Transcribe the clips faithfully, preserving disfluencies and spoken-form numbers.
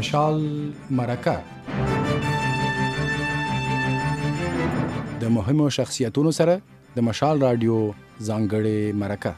مشال مرکه د مهمو شخصیتونو سره د مشال رادیو ځانګړې مرکه.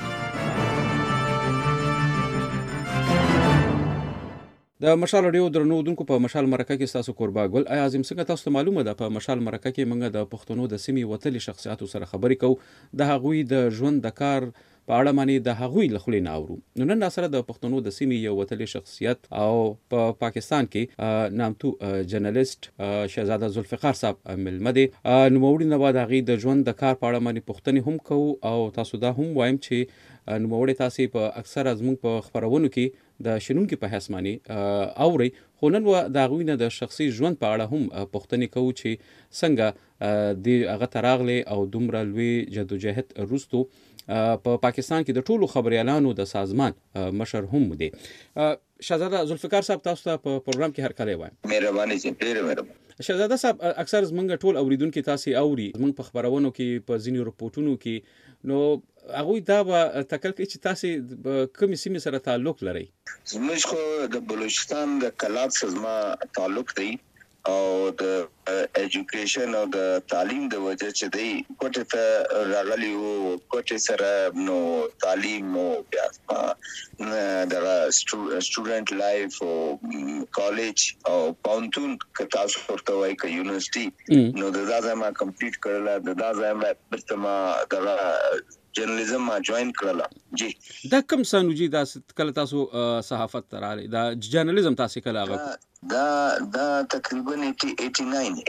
د مشال رادیو درنو دونکو په مشال مرکه کې تاسو قربا ګل ای اعظم څنګه تاسو معلومه ده په مشال مرکه کې موږ د پښتنو د سیمې وتلي شخصیتو سره خبرې کوو، د هغوی د ژوند د کار په اړه باندې د هغوی له خولې نه اورو. نو نن سره د پښتنو د سیمې یو وتلي شخصیت او په پا پاکستان کې نامتو جرنالست شهزاده ذوالفقار صاحب ملمه دي. نوموړي نه بعد هغوی د ژوند د کار په اړه باندې پوښتنې هم کوو او تاسو دا هم وایم چې نوموړي تاسې په اکثره زموږ په خپرونو کې د شنونکي په حیث باندې اورئ، خو نن د هغوی نه د شخصي ژوند په اړه هم پوښتنې کوو چې څنګه د هغه ته راغلی او دومره لوی جدوجهد وروستو په پاکستان کې د ټولو خبریالانو د سازمان مشر هم دی. شهزاده ذوالفقار صاحب تاسو ته په پروګرام کې هرکلی وایم. مهرباني چې ډېره مهرباني. شهزاده صاحب اکثر زمونږ ټول اوریدونکي تاسې اوري زمونږ په خبرونو کې په ځینې رپورټونو کې، نو هغوی دا به تکل کوي چې تاسې کومې سیمې سره تعلق لرئ؟ زموږ خو د بلوچستان د کلات سره زما تعلق دی او د ایجوکیشن او د تعلیم د وجه چې دی کوټه ته راغلی وو، کوټه سره نو تعلیم او بیا د سټوډنټ لایف او کالج او پونتون که تاسو ورته وایي که یونیورسيټي نو د دا ځای ما کمپلیټ کړله، د دا ځای ما بیرته ما دغه جرنالیزم ما جوائن کړله. جی دا کوم سنوجي دا کله تاسو صحافت ته راغلی، دا جرنالیزم تاسو کله هغه دا دا تقریبا نولس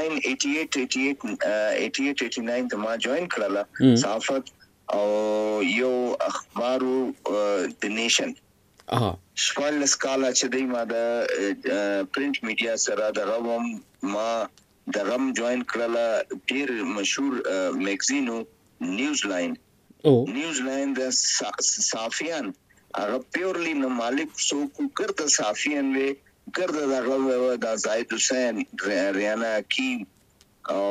اٹھاسی اٹھاسی ته ما جوائن کړله صحافت او یو اخبارو د نیشن. اها شپږ کاله چې دی ما د پرنٹ میډیا سره د غوم ما د غم جوائن کړله. ډیر مشهور میگزینو نیوز لاین او نیوز لاین د صحافیان هغه پیورلی نو مالک سو کو ګرد صحافیان وی ګرد دغه د زاید حسین، ریانا حکیم او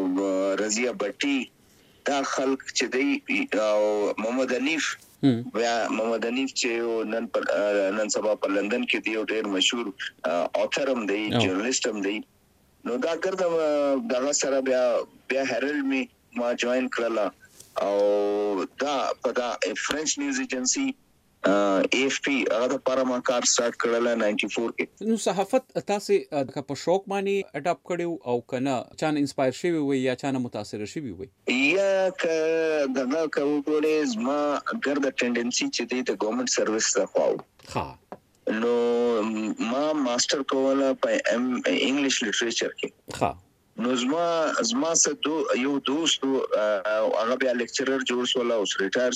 رضیه بټي، دا خلک چې دی او محمد حنیف بیا محمد حنیف چې نن نن سبا په لندن کې دی او ډیر مشهور اوثر هم دی، جرنالست هم دی. نو دا ګرد دغه سره بیا بیا هرلډ می ما جوائن کړله او دا په دا فرنچ نیوز ایجنسی اے ایف پی هغه د پاره ما کار سٹارټ کړل نائنٹی فور کې. نو صحافت تاسو د په شوق باندې اډاپټ کړو او کنه چانه انسپایر شوی وي یا چانه متاثر شوی وي؟ یا ک دغه کوو ګورې زما ګرد ټندنسي چې دی د ګورنمنت سرویس ته خواو. ها نو ما ماستر کوله په ام انګلیش لټریچر کې. ها نو زما زما سره دو یو دوست هغه بیا لیکچرر جوړ شو او ریټایر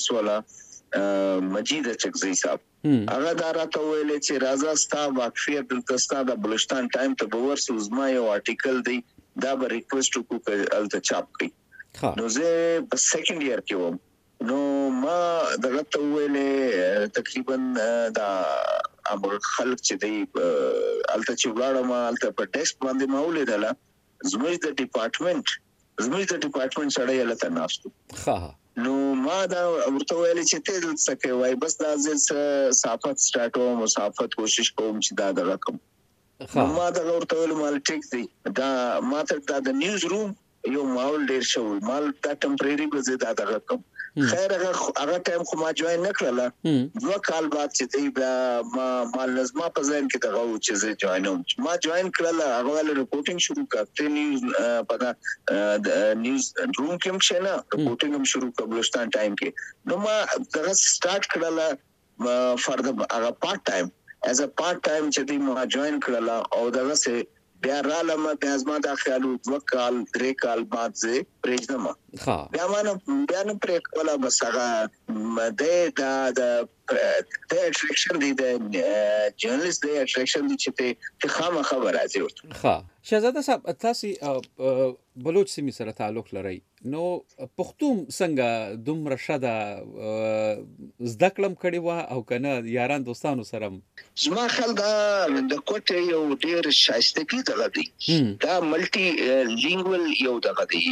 شو مجید چکزی صاحب. هغه دا راته ویل چې راځه ستا واقفیت دلته ستا د بلوچستان ټایم ته به ورسو، زما یو آرټیکل دی دا به ریکویسټ وکړو چې الته چاپ کړي. نو زه په سیکنډ ایئر کې وم. نو ما دغه ته ویل تقریبا دا اب خلک چې دی الته چې ولاړم الته په ټیسټ باندې ما ولیدله زموږ د ډپارټمنټ زموږ د ډپارټمنټ سره یې لته ناستو. ها نو ما دا ورته ویل چې ته دلته څه کوي، بس دا زه صحافت سٹارټ کوم، صحافت کوشش کوم چې دا د رقم. ما دا ورته ویل مال ټیک دی، دا ما ته دا د نیوز روم یو ماحول ډیر شو، مال دا ټمپرری به زه دا د رقم. خیر هغه هغه ټایم خو ما جوائن نکړله. دوه کال بعد چې دی بیا ما مال نظم په ځین کې دغه چې زه جوائن وم. ما جوائن کړله هغه ول ریپورټینګ شروع کړه نیوز په دا نیوز روم کې هم شنه ریپورټینګ هم شروع کړه بلوچستان ټایم کې. نو ما دغه سٹارټ کړله فار د هغه پارت ټایم ایز ا پارت ټایم چې دی ما جوائن کړله او دغه سه بیا رالم بیا زما دا خیالو دوه کال درې کال بعد زه پرېږدم. بیا ما بیا نه پرې کوله، بس هغه د دا د د اټریکشن دی د جرنالست د اټریکشن دی چې ته خامخا راځي ورته. ها شهزاده صاحب تاسو بلوچ سیمې سره تعلق لرئ، نو پښتو څنګه دومره شده زده کړم کړي وه او کنه یاران دوستانو سره؟ زما خیال دا د کوټې یو ډیر شایستګي دغه دی، دا ملټي لینګوال یو دغه دی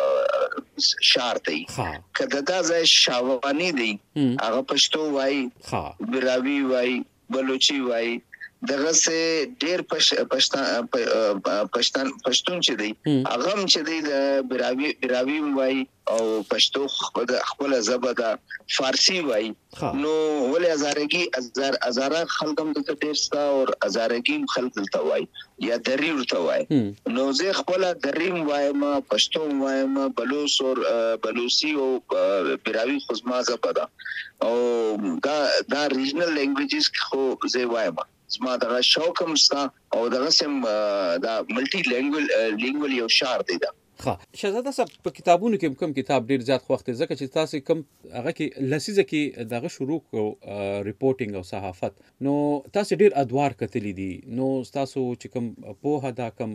شعر دی. که دا ځای شاوانی دی هغه پښتو وایي، براوي وایي، بلوچي وایي، دغه سه ډیر پښتون پښتون پښتون چې دی هغه هم چې دی د براوی براوی وای او پښتو خپل خپل زبده فارسی وای نو ولې هزارګي هزار هزاره خلکم د ډیر ستا او هزارګي خلک دلته وای یا دری ورته وای نو زه خپل دریم وایم پښتو وایم بلوچ او بلوچي او براوی خزما زبده او دا دا ریجنل لینګویجز خو زه وایم زما دغه شوق هم ستا او دغه سم دا ملټي لینګویج لینګویج یو شعر دی دا ها شهزاده صاحب په کتابونو کې کوم کتاب ډیر زیات وخت ځکه چې تاسو کوم هغه کې لسیزه کې دغه شروع کو ریپورټینګ او صحافت نو تاسو ډیر ادوار کتلی دي نو تاسو چې کوم په هدا کوم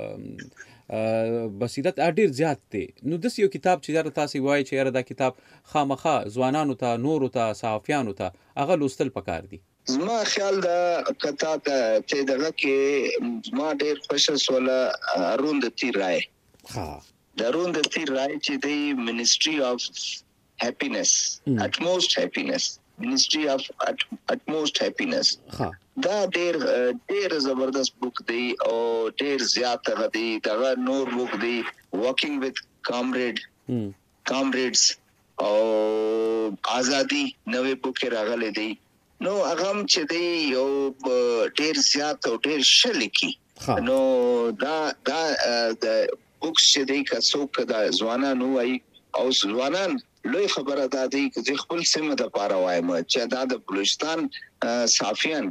بصیرت ډیر زیات دی نو د یو کتاب چې تاسو وایي چې دا کتاب خامخا ځوانانو ته نورو ته صحافیانو ته هغه لوستل پکار دي زما خیال دا کتا ته دغه کې ما ډیر خوشاله سوله ارون د تیر راي ها درون د تیر راي چې د منسټري اف هپینس اتموست هپینس منسټري اف اتموست هپینس ها دا ډیر ډیر زبردست بوک دی او ډیر زیات غدي دغه نور بوک دی واکینګ وذ کامریډ کامریډز او ازادي نوې بوک راغلي دی نو هغه چې دی یو ډیر زیات او ډیر شلکی نو دا دا د بوکس چې دی که څوک د ځوانانو وای او ځوانان لوی خبره ده چې خپل سیمه د پاره وایم چې دا د بلوچستان صافیان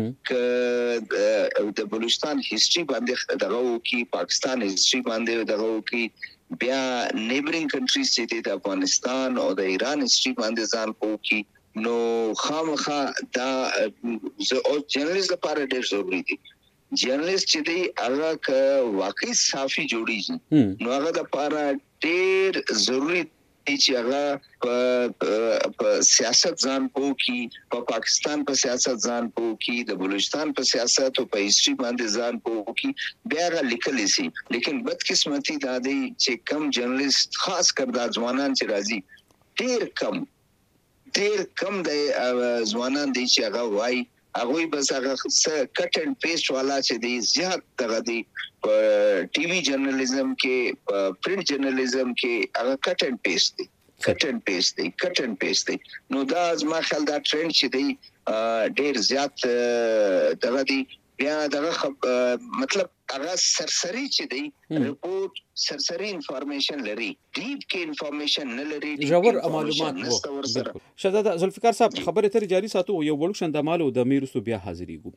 ک د بلوچستان هیستوري باندې دغه کی پاکستان هیستوري باندې دغه کی بیا نیبرینګ کنټریز چې د افغانستان او د ایران هیستوري باندې ځان پوکي نو خامخا دا او جرنالست لپاره ډېر ضروری دي جرنالست چې دی هغه ک واقعي صافي جوړیږي نو هغه د لپاره ډېر ضروری دي چې هغه په سیاست ځان پوکي په پاکستان په سیاست ځان پوکي د بلوچستان په سیاست او په هیستوري باندې ځان پوکي بیا هغه لیکلی سي لیکن بدقسمتي دا دی چې کم جرنالست خاص کر د ځوانان چې راځي ډېر کم ډیر کم د ځوانان دي چې هغه وای هغه بس هغه کټ اینڈ پیسټ والا چې دی زیات دغه دی په ټي وي جرنالیزم کې په پرنٹ جرنالیزم کې هغه کټ اینڈ پیسټ دی کټ اینڈ پیسټ دی کټ اینڈ پیسټ دی نو دا زما خیال دا ټرند چې دی ډیر زیات دغه دی بیا دغه مطلب هغه سرسری چې دی رپورت سرسری انفارمیشن لري ډیپ کې انفارمیشن نه لري جوړ معلومات وو شهزاده ذوالفقار صاحب خبره تر جاری ساتو یو وړوکشن د مالو د میرستو بیا حاضرېږو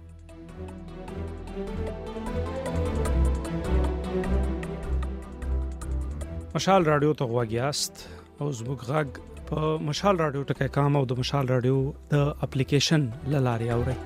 مشال رادیو ته غواګیاست او زموږ غږ په مشال رادیو ټکای کام او د مشال رادیو د اپلیکیشن لاري اوري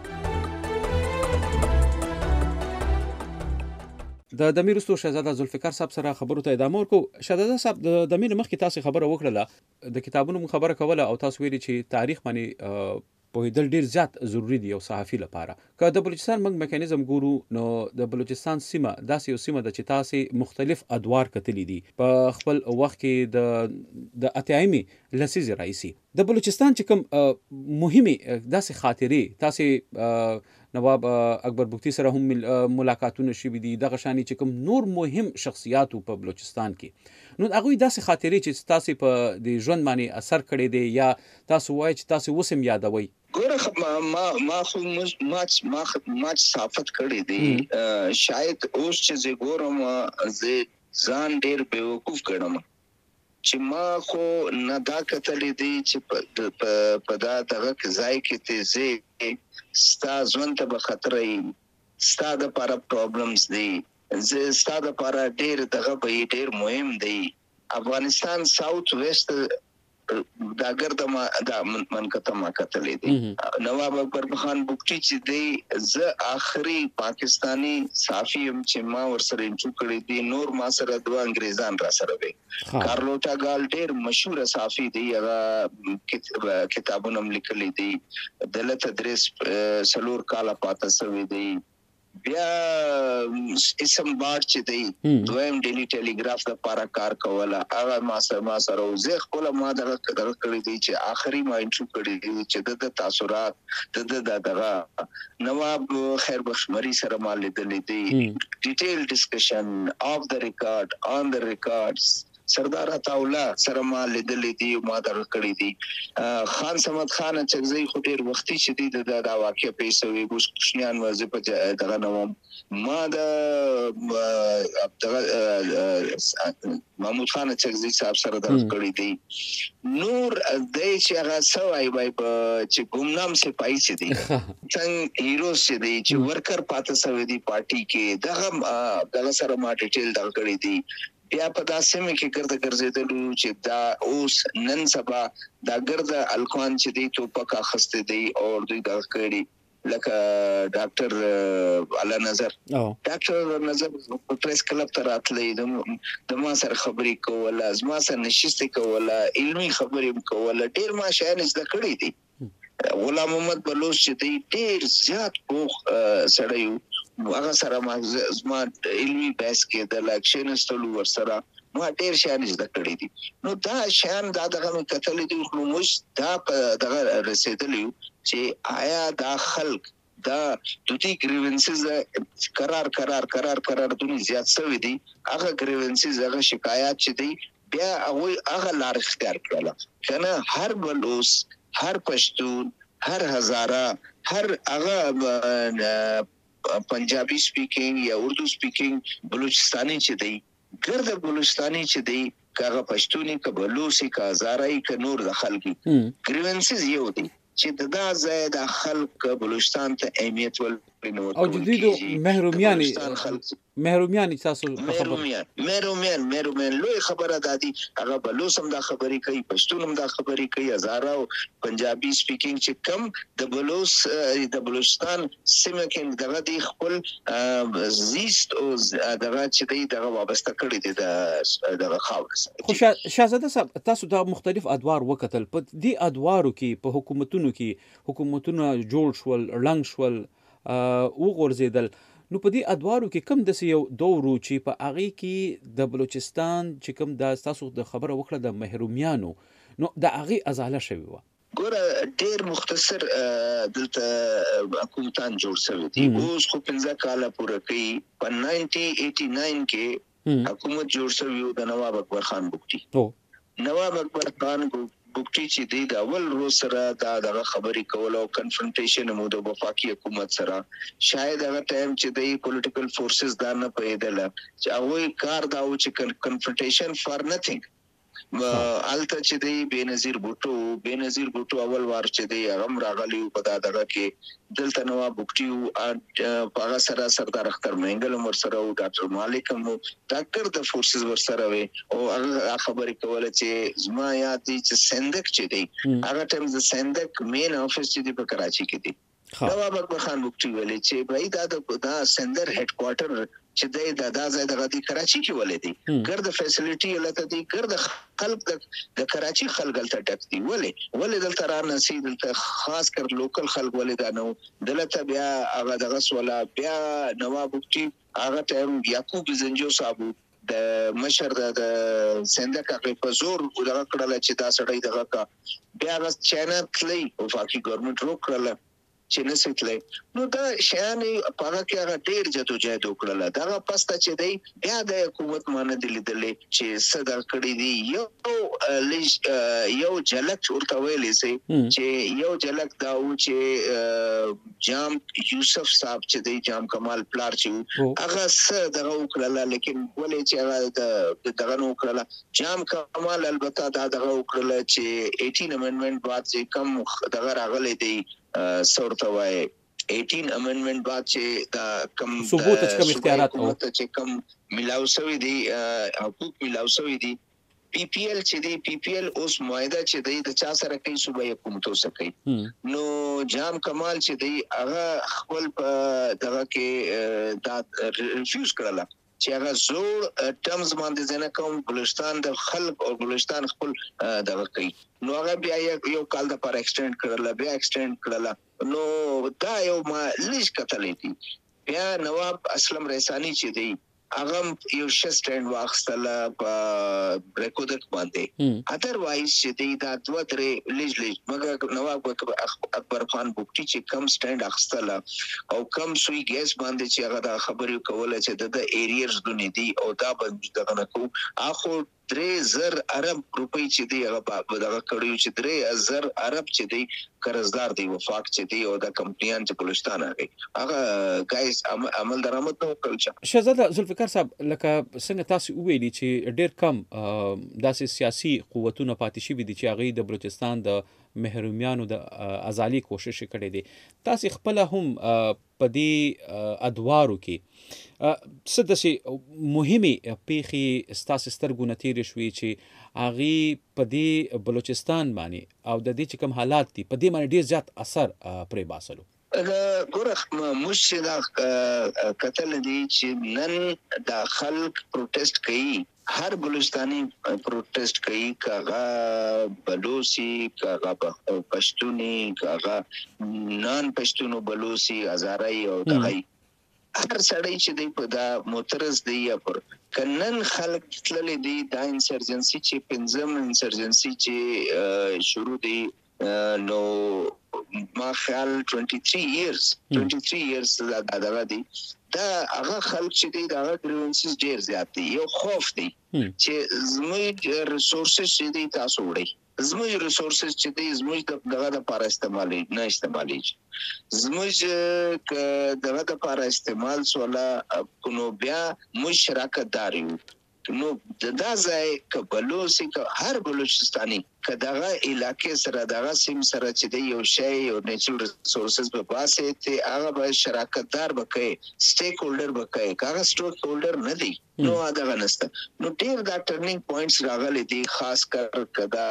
د دمیرستو شهزاده ذوالفقار صاحب سره خبرو ته ادامه ورکو شهزاده صاحب د دمیر مخکې تاسو خبره وکړه د کتابونو خبره کوله او تاسو ویلي چې تاریخ باندې په دل ډیر زیات ضروری دی او صحافي لپاره که د بلوچستان موږ میکانیزم ګورو نو د بلوچستان سیمه داسې یو سیمه د چې تاسو مختلف ادوار کتلی دي په خپل وخت کې د د اتیایمي لسیزه رئیسي د بلوچستان چې کوم مهمه داسې خاطرې تاسو نواب اکبر بگتی سره هم ملاقاتونه شوي دي دغه شانی چې کوم نور مهم شخصیات په بلوچستان کې نو هغه داسې خاطرې چې تاسو په د ژوند باندې اثر کړی دی یا تاسو وایي چې تاسو وسم یادوي ګوره ما ما خو ماچ ما ماچ صافت کړی دی شاید اوس چې زه ګورم زه ځان ډیر بیوقوف کړم چې ما خو نه دا کتلې دی چې په دا دغه ځای کې ته زه ستا ژوند ته به خطر ای ستا د لپاره پرابلمز دي زه ستا د لپاره ډیر دغه به ډیر مهم دی افغانستان ساوث ویسٹ دا ګرد ما دا منکته ما کتلې دي نواب اکبر خان بگټي چې دی زه آخري پاکستانی صحافي هم چې ما ورسره انټرو کړی دي نور ما سره دوه انګريزان را سره وي کارلوټا ګال ډیر مشهور صحافي دی هغه کتابونه لیکلي دي دلته تدریس سلور کاله پاته سوی دی بیا اسم بار چې دی دویم ډیلی ټیلیګراف د پارا کار کوله هغه ما سره ما سره زه خپل ما دغه دغه کړی دی چې آخري ما انټرو کړی دی چې د تاثرات د دغه نواب خیر بخش مری سره ما لیدلې دی ډیټیل ډسکشن اف د ریکارډ آن د ریکارډز سردار عطاالله سره ما لیدلې دي ما دغه کړی دي خان صمد خان چغزی خو ډیر وختي چې دی د دا واقع پیښوي ګوش کوشنیان وځي په دغه نوم ما د محمود خان چغزی صاحب سره دغه کړی دي نور د چې هغه سوای وای چې ګمنام سپای چې دی څنګه هیروز چې دی چې ورکر پاتې سوی دی پارټي کې دغه دغه سره ما ډیټیل دغه کړی دی بیا په داسې مې کې ګرځ ګرځېدلو چې دا اوس نن سبا دا ګرځ الکوان چې دی ټوپک اخسته دی او دوی دا کړی لکه ډاکټر علا نظر ډاکټر نظر په پریس کلب ته راتلې د ما سره خبرې کوله زما سره نشسته کوله علمي خبرې کوله ډیر ما شایان زده کړې دي غلام محمد بلوچ چې دی ډیر زیات پوخ سړی هغه سره ما زما علمي بحث کې د اکشن استلو ور سره ما ډیر شان زده کړی دي نو دا شان دا دغه کتل دي خو موږ دا دغه رسیدلی چې آیا دا خلق دا دوی گریونسز قرار قرار قرار قرار دونی زیات شوی دي هغه گریونسز هغه شکایات چې دي بیا هغه هغه لار اختیار کړل کنه هر بلوس هر پښتون هر هزاره هر هغه پنجابی سپیکینګ یا اردو سپیکینګ بلوچستانی چې دی ګرد بلوچستانی چې دی کاغه پښتوني ک بلوسی کا هزارای ک نور د خلکی گریونسز یو دی چې دا زید خلک بلوچستان ته اهمیت ول او جديد محرومیان محرومیان تاسو خبر محرومیان محرومیان لوی خبره دادي هغه بلوسم دا خبرې کوي پښتونم دا خبرې کوي هزاره او پنجابي سپیکینګ چې کم د بلوس د بلوچستان سیمه کې دغه دی خپل زیست او دغه چې دی دغه وابسته کړی دی دغه خاور خو شاهزاده صاحب تاسو دا مختلف ادوار وکتل په دې ادوارو کې په حکومتونو کې حکومتونه جوړ شول رنګ شول او غورځیدل نو په دې ادوارو کې کم د یو دورو چې په هغه کې د بلوچستان چې کم د تاسو د خبره وکړه د محرومیانو نو د هغه ازاله شوی و ګوره ډیر مختصر دلته حکومتان جوړ شوی دي اوس خو پنځه کاله پوره کوي په ناینټین ایټی ناین کې حکومت جوړ شوی د نواب اکبر خان بوکټي نواب اکبر خان بوکټي چې دی د اول روز سره دا دغه خبرې کول او کنفرنټیشن مو د وفاقي حکومت سره شاید هغه ټایم چې دی پولیټیکل فورسز دا نه پیدل چې هغه کار دا و چې کنفرنټیشن فار نثینګ الته چې دی بنظیر بوټو بنظیر بوټو اول وار چې دی هغه راغلی په دا دغه کې دلته نواب بوکټي او هغه سره سردار اختر مهنګل عمر سره او ډاکټر مالک مو ډاکټر د فورسز ور سره وي او هغه خبرې کوله چې زما یاد دي چې سندک چې دی هغه ټیم د سندک مین افیس چې دی په کراچي کې دی نواب اکبر خان بوکټي ویلي چې بھائی دا د سندر هډ کوارټر چې د دادا زید غدي کراچي کې ولې دي ګرد فیسیلیټي لته دي ګرد خلک د کراچي خلک دلته ټک دي ولې ولې دلته را نسی دلته خاص کر لوکل خلک ولې دا نو دلته بیا هغه دغه سواله بیا نواب بوکټي هغه ټیم یعقوب زنجو صاحب د مشر د سندک هغه په زور ودغه کړل چې دا سړی دغه کا بیا غس چینل کلی او فاقي ګورنمنت روکړل چې نسیتلې نو دا شانې په هغه کې هغه ډیر جدوجہد وکړل دا پسته چې دی بیا د حکومت مان دي لیدلې چې صدر کړی دی یو یو جلک ورته ویلې سي چې یو جلک دا و چې جام یوسف صاحب چې دی جام کمال پلار چې هغه څه دغه وکړل لیکن ولې چې هغه دغه نو وکړل جام کمال البته دا دغه وکړل چې اټین امندمنت بعد چې کم دغه راغلی دی سورته وای اټین امندمنت بعد چې دا کم ثبوت کم اختیارات او چې کم ملاو شوی دی حقوق ملاو شوی دی پی پی ایل چې دی پی پی ایل اوس معاهده چې دی د چا سره کوي صوبایي حکومت سره کوي نو جام کمال چې دی هغه خپل دغه کې دا ریفیوز کړل چې هغه زوړ ټرمز باندې ځنه کوم بلوچستان د خلک او بلوچستان خپل دغه کوي نو هغه بیا یو کال د پر ایکسټند کړل بیا ایکسټند کړل نو دا یو ما لیش کتلې دي بیا نواب اسلم رحسانی چې دی هغه یو شسټند واخستل په ریکورډ باندې ادروایز چې دی دا دوه درې لیج لیج مګر نواب اکبر خان بوکټي چې کم سټند اخستل او کم سوی ګیس باندې چې هغه د خبرې کوله چې د ایریرز دونی دی او دا باندې دغه نکو اخو درې زر عرب روپی چې دی هغه په دغه کړیو چې درې زر عرب چې دی قرضدار دی وفاق چې دی او د کمپنیان چې بلوچستان راغی هغه گایز عمل درآمد نو کړل. شهزاده ذوالفقار صاحب لکه څنګه تاسو ویلي چې ډیر کم داسې سیاسي قوتونه پاتې شوي دي چې هغه د بلوچستان د محرومیانو د ازالي کوشش کړي دي. تاسو خپل هم په دې ادوارو کې څه داسې مهمه پیښې ستاسو سترګو نه تېرې شوې چې هغې په دې بلوچستان باندې او د دې چې کوم حالات دي په دې باندې ډېر زیات اثر پرې باسلو؟ ګوره موږ چې دا کتل دي چې نن دا خلک پروټیسټ کوي، هر بلوچستاني پروټیسټ کوي، کاغه بلوچي، کاغه پښتوني، کاغه نان پښتونو بلوچي، هزارای او دغه هر سړی چې دی په دا معترض دی یا پر کنن خلک تللی دی دا انسرجنسي چې پنځم انسرجنسي چې شروع دی نو ما خیال twenty-three years twenty-three years دا دغه دی دا هغه خلک چې دی دا ګریونسز ډیر زیات دي. یو خوف دی چې زموږ ریسورسز چې دی تاسو وړي، زموږ ریسورسز چې دی زموږ دغه د پاره استعمالي نه استعمالي زموږ دغه د پاره استعمال سواله کو بیا مشرکت داریو نو دا ځای ک بلوچي ک هر بلوچستاني ک دغه علاقې سره دغه سیم سره چې دی یو شی او نیچرل ریسورسز په باسه ته هغه به شراکت دار بکې، سټیک هولډر بکې، هغه سټیک هولډر نه دی نو هغه نسته. نو ډیر دا ټرنینګ پوینټس راغلي دي خاص کر کدا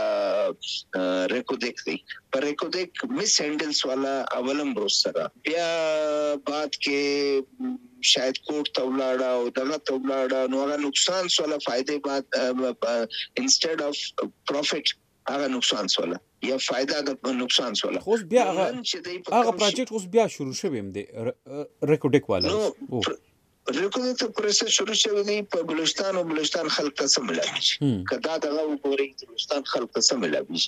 ریکوډیک دی پر ریکوډیک مس هندلز والا اولم بروس سره بیا بعد کې شاید کوټ تولاړه او دغه تولاړه نو هغه نقصان سره فائدې بعد انسټډ اف پروفټ هغه نقصان سره یا فائدہ د نقصان سره خو بیا هغه هغه پروجیکټ اوس بیا شروع شوی هم دی ریکوډیک والا ریکوډیک پروسس شروع شوی دی په بلوچستان او بلوچستان خلک ته سملاوي کدا دغه وګوري بلوچستان خلک ته سملاوي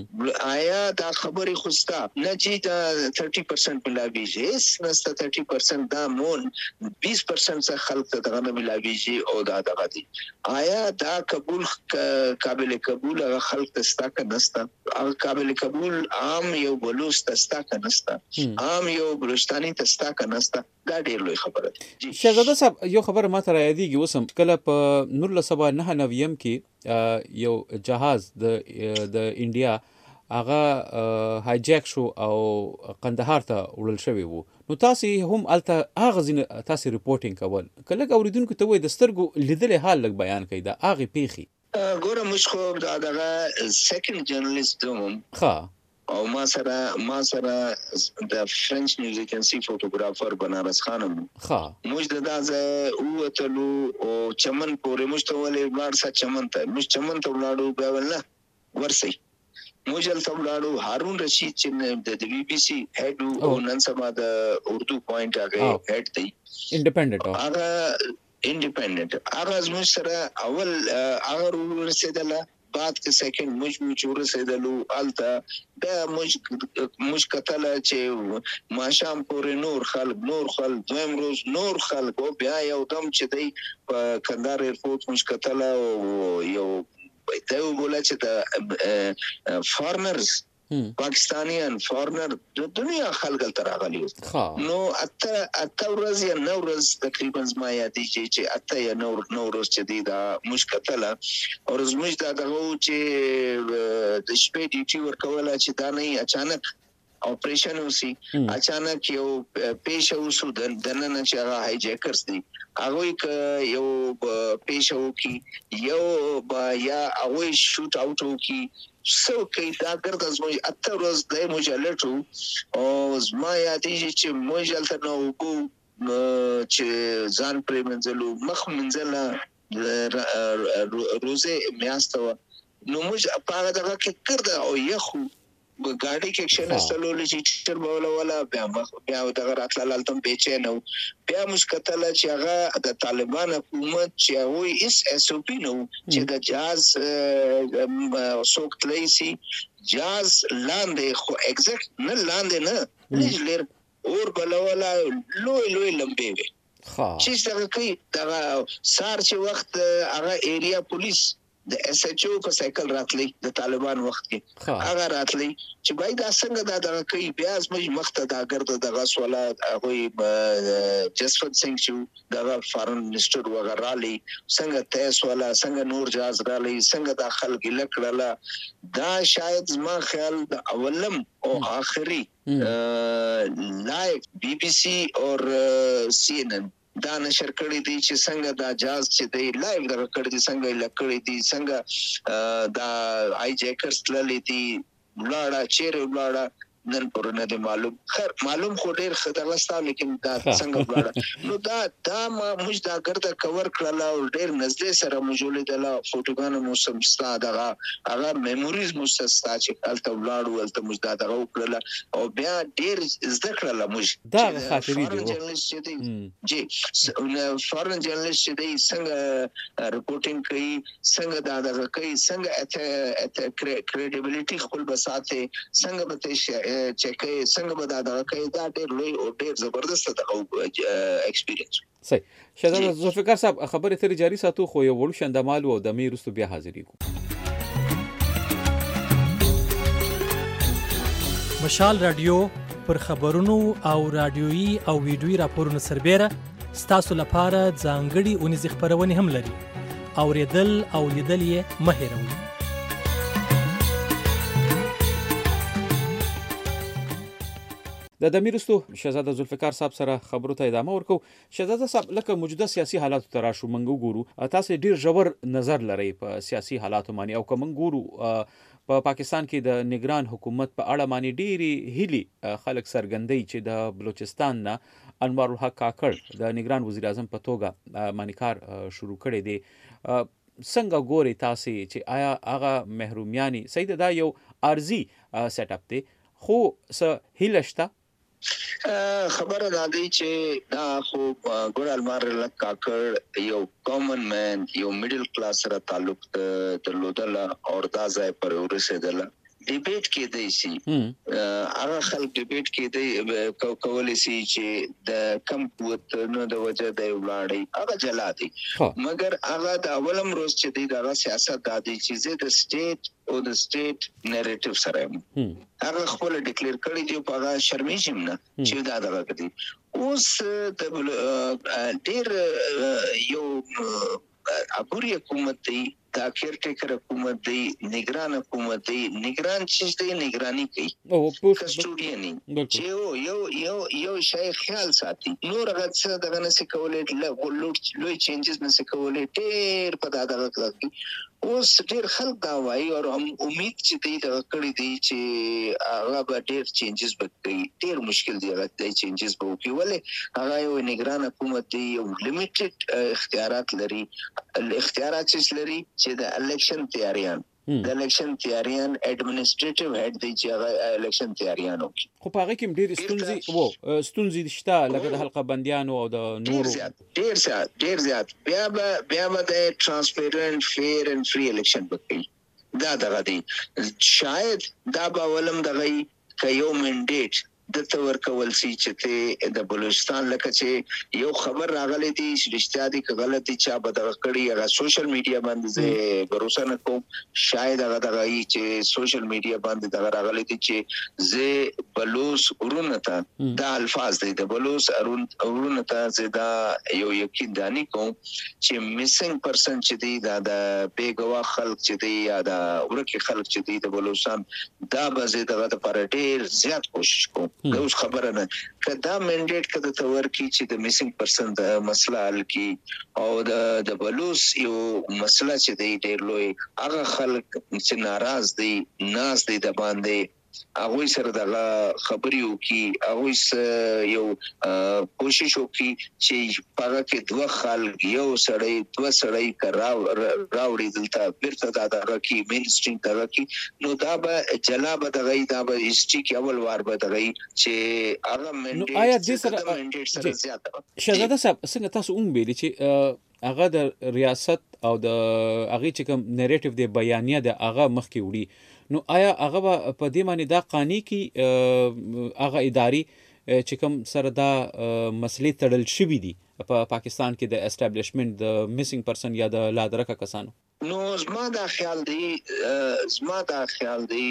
آیا دا خبري خوستا نه چې دا thirty percent ملاوي جیس نسته thirty percent دا مون twenty percent څخه خلک ته دغه ملاوي جی او دا دغه دي آیا دا قبول قابل قبول هغه خلک ته ستا کنستا هغه قابل قبول عام یو بلوچ ته ستا کنستا عام یو بلوچستاني ته ستا کنستا دا ډیر لوی خبره ده. شهزاده صاحب یو خبره ماته را یادېږي اوس هم کله په نولس سوه نهه نوي کې یو جهاز د د انډیا هغه هایجیک شو او قندهار ته وړل شوی وو نو تاسو هم الته هغه ځینې تاسو ریپورټینګ کول کله اوریدونکو ته وایي د سترګو لیدلې حال لږ بیان کړئ دا هغه پیښې ګوره موږ خو دا دغه سیکنډ جرنالیست وم ښه او ما سره ما سره د فرنچ نیوز ایجنسی فوټوګرافر بنارس خانم ها موږ د دازه او تلو او چمن پورې موږ ته ولې ورسا چمن ته موږ چمن ته ولاړو بیا ولنه ورسي موږ ته ولاړو هارون رشید چې د بي بي سي هډ او نن سبا د اردو پوینټ هغه هډ دی انډیپندنت هغه انډیپندنت هغه موږ سره اول هغه ورسېدله بعد کې سیکنډ موږ موږ ورسېدلو الته دا موږ موږ کتل چې ماشام پورې نور خلک نور خلک دویم روز نور خلک او بیا یو دم چې دی په کندهار ایرپورټ موږ کتل او یو ته وګورئ چې د فارنرز پاکستانیان فارنر د دنیا خلک تر راغلي نو اته اته ورځ یا نو ورځ تقریبا ما یادې چې اته یا نو نو ورځ چې دی دا مشکله او زموږ دا دغه چې د شپې ډیوټي ورکول چې دا نه اچانک اپریشن وسی اچانک یو پیښه وسو د دننه چې هغه هایجیکرز دي هغه یو پیښه وکي یو یا هغه شوټ اوټ وکي سو کې دا ګرد زموږ اته ورځ د مجلټو او زما یادې چې مجلته نو کو چې ځان پرې منځلو مخ منځله روزه میاستو نو موږ په هغه دغه کې کړه او یخو ګاډي کې کښېنستلو چې ټیچر به ولا بیا بیا دغه راتلل هلته بېچین و. بیا موږ کتله چې هغه د طالبان حکومت چې هغوی هېڅ ایس او پي نه و چې د جهاز څوک تللی سي جهاز لاندې خو اګزیکټ نه لاندې نه لږ لیر اور بلوله لوی لوی لمبې وې چې دغه کوي دغه سهار چې وخت هغه ایریا پولیس د ایس ایچ او په سایکل راتلی د طالبان وخت کې هغه راتلی چې بای دا څنګه دا دغه کوي بیا زموږ مخ ته دا ګرد دغه سوالات هغوی جسفت سنګ چې دغه فارن منسټر وغیره رالی څنګه تیس والا څنګه نور جهاز رالی څنګه دا خلک ایله کړله دا شاید زما خیال د اولم او آخري لایو بی بی سی اور سی این این دا نشر کړی دی چې څنګه دا جهاز چې دی لایو دغه کړی دی څنګه لکړی دی څنګه دا آی جیکرز تللی دی ولاړه چیرې ولاړه نن پرونه دی معلوم خیر معلوم خو ډیر خدای ستا لیکن دا څنګه ولاړه نو دا دا ما موږ دا ګرځه کور کړل او ډیر نږدې سره موجود دي لا فوټوګان مو سمستا دغه هغه میموریز مو سستا چې الته ولاړو الته موږ دا دغه کړل او بیا ډیر زده کړل موږ دا خاطري دی جی فارن جرنالست چې دی څنګه رپورټینګ کوي څنګه دا دغه کوي څنګه اته کریډیبিলিټي خپل بساته څنګه به چکه څنګه به دا دغه کوي دا ډېر لوی او ډېر زبردست دغه ایکسپیرینس. صحیح. شهزاده ذوالفقار صاحب خبرې ترې جاري ساتو خو یو وړو شندمال او د میرستو بیا حاضرېږو. مشال رادیو پر خبرونو او رادیويي او ویډیويي راپورونو سربېره ستاسو لپاره ځانګړي اونیزې خپرونې هم لري. اوریدل او لیدل یې مه هېروئ. د دمیرستو شهزاده ذوالفقار صاحب سره خبرو ته ادامه ورکو. شهزاده صاحب لکه موجوده سیاسي حالاتو ته راشو موږ ګورو تاسو ډیر ژور نظر لرئ په سیاسي حالاتو باندې او که موږ ګورو په پا پاکستان کې د نگران حکومت په اړه باندې ډېری هیلي خلک سرګندۍ چې د بلوچستان نه انوار الحق کاکړ د نگران وزیر اعظم په توګه باندې کار شروع کړی دی. څنګه ګوري تاسو چې آیا هغه محرومیانی صحیح دا یو ارزي سیټ اپ دی خو څه هیله شته؟ خبره دا دی چې دا خو ګور المار الحق کاکړ یو کامن مین یو میډل کلاس سره تعلق درلودل او دا ځای پر ورسېدل. ډیبیټ کې دی سي هغه خلک ډیبیټ کې دی کولای سي چې د کم قوت نو د وجه د ولاړی هغه جلا دي مګر هغه د اولم روز چې دی د سیاست د دې چې د سټیټ او د سټیټ نریټیو سره هغه خپل ډیکلیئر کړی دی په هغه شرمیشم نه چې دا دغه کوي. اوس د ډیر یو اګوري حکومت دی دا کیر ټیکر حکومت دی نگران حکومت دی نگران چیز دی نگرانی کوي او کسټوډیانی چې یو یو یو شای خیال ساتي نور هغه څه دغه نس کولې لوی چینجز نس کولې ډیر په دا دغه کوي. اوس ډیر خلک دا وایي او هم امید چې دی دغه کړی دی چې هغه به ډیر چینجز وکړي ډیر مشکل دی هغه چینجز به وکړي ولې هغه یو نگران حکومت دی یو لیمیټډ اختیارات لري اختیارات چې لري چې د الیکشن تیاریان د الیکشن تیاریان ایڈمنسټریټیو هډ دی چې هغه الیکشن تیاریان وکړي خو په هغه کې ډېر ستونزې وو ستونزې شته لکه د حلقه بندیانو او د نورو ډېر زیات ډېر زیات بیا به بیا به د ترانسپیرنٹ فیر اینڈ فری الیکشن وکړي دا دغه دی شاید دا به ولم دغه یو منډیټ د تور کول سي چې د بلوچستان لکه چې یو خبر راغلی دی چې رښتیا دي که غلط دي چا به دغه کړي هغه سوشل میډیا باندې زه باور نه کوم شاید هغه دغه چې سوشل میډیا باندې دغه راغلی دي چې زه بلوچ ورونه ته دا الفاظ دي د بلوچ ورونه ته زه دا یو یقین دانی کوم چې میسنګ پرسن چې دی دا د بیګوا خلک چې دی یا د ورکی خلک چې دی د بلوچستان دا به زه دغه لپاره ډیر زیات کوشش کوم. دا اوس خبره نه کدا منډیټ کده تور کی چې د میسنګ پرسن د مسله حل کی او د د بلوچ یو مسله چې دی ډیر لوی هغه خلک چې ناراض دي ناز دي د باندې هغه سره د خبري وکي هغه یو کوشش وکي چې پاره کې دوه خلک یو سړی دوه سړی کراو راوړي دلته بیرته دا دغه مین سټریم دغه نو دا به جلا به دغه دا به هیستوري کې اول وار به دغه چې هغه منډیټ آیا د سره شهزاده صاحب څنګه تاسو هم ویلي چې هغه د ریاست او د هغه چې کوم نریټیو دی بیانیه د هغه مخکې وړي نو آیا هغه په دې معنی دا قانوني کې هغه اداري چې کوم سره دا مسلې تړل شوې دي په پاکستان کې د اسټابلیشمنت د میسینګ پرسن یا د لادرکه کسانو نو زما دا خیال دی زما دا خیال دی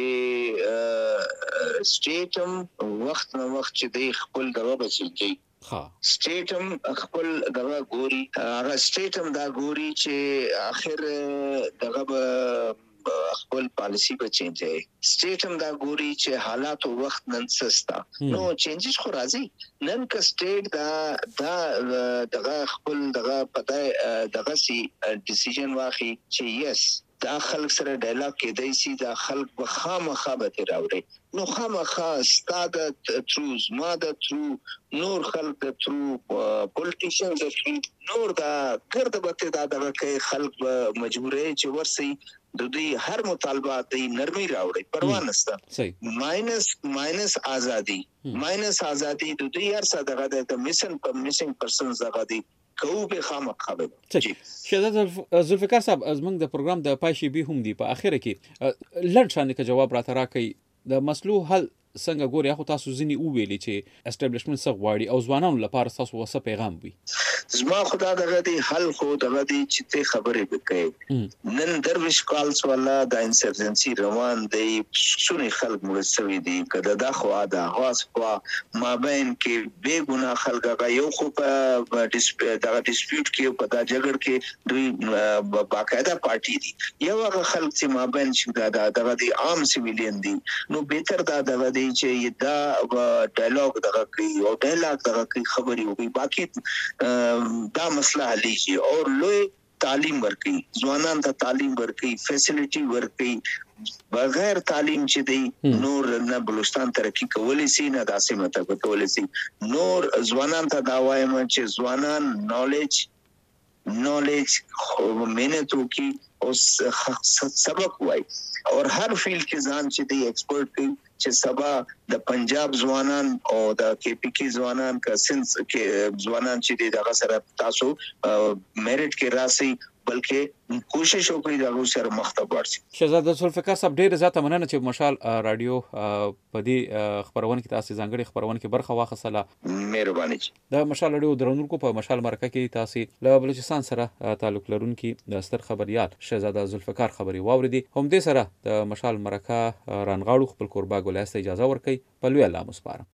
چې سټیټم وخت نو وخت چې دی خپل دغه بچی ها سټیټم خپل دغه ګوري هغه سټیټم دا ګوري چې اخر دغه خپل پالیسی به چینج وي سټیټم دا ګوري چې حالات او وخت نن سستا نو چینجز خو راځي نن کا سټیټ دا دا دغه خپل دغه پته دغه سي ډیسیژن واخی چې یس دا خلک سره ډایلاګ کېدای شي دا خلک به خامخا به راوړي نو خامخا ستاده تروز ما د ترو نور خلک د ترو پولیټیشن د ترو نور دا ګرد به دا دغه کې خلک مجبورې چې ورسي د دې هر مطالبات د نرمي راوړي پروا نشته ماینس ماینس ازادي ماینس ازادي د دې هر څه دغه د میشن پر میشن پرسنز دغه دي کو به خامخا شهزاده ذوالفقار صاحب زمونږ د پروګرام د پای شی به هم دی په اخره کې لړ شان کې جواب راته راکړي د مسلو حل څنګه ګوري خو تاسو ځنی او ویلي چې اسټابلیشمنت څخه غواړي او ځوانانو لپاره تاسو وسه پیغام وي زما خدا دغه دی حل خو دغه دی چې ته خبرې وکړي نن درویش کالز ولا د انسرجنسي روان دی شونی خلک مرسوي دي کله دا خو دا هواس خو ما بین کې بے ګناه خلک هغه یو خو په ډیسپیوټ دغه ډیسپیوټ کې په دا جګړه کې دوی باقاعده پارټي دي یو هغه خلک چې ما بین چې دا دغه دی عام سیویلین دي نو بهتر دا دغه چې دا ډایلاګ دغه کوي او ډایلاګ دغه کوي خبري وي باقي دا مسله حل شي او لوی تعلیم ورکي ځوانان ته تعلیم ورکي فیسیلیټي ورکي بغیر تعلیم چې دی نور نه بلوچستان ترقی کولای شي نه داسې مته کولای شي نور ځوانان ته دا وایم چې ځوانان نالج نالج مهنت وکي او سبق وای او هر فیلډ کې ځان چې دی ایکسپرت کوي چې سبا د پنجاب ځوانان او د کے پی کې ځوانان کا سنس کې ځوانان چې دی دغه سره تاسو میرټ کې راسي بلکې کوشش وکړي دا سره مخته ورسي شهزاده ذوالفقار صاحب ډیر زیاته مننه چې مشال رادیو په دې خبرونه کې تاسو ځانګړي خبرونه کې برخه واخیستله مهرباني د مشال رادیو درنونکو په مشال مرکه کې تاسو له بلوچستان سره تعلق لرونکي د ستر خبريال شهزاده ذوالفقار خبري واوریدي هم دې سره د مشال مرکه رانغاړو خپل قربا ګولاسته اجازه ورکړي په لوی الله مسپاره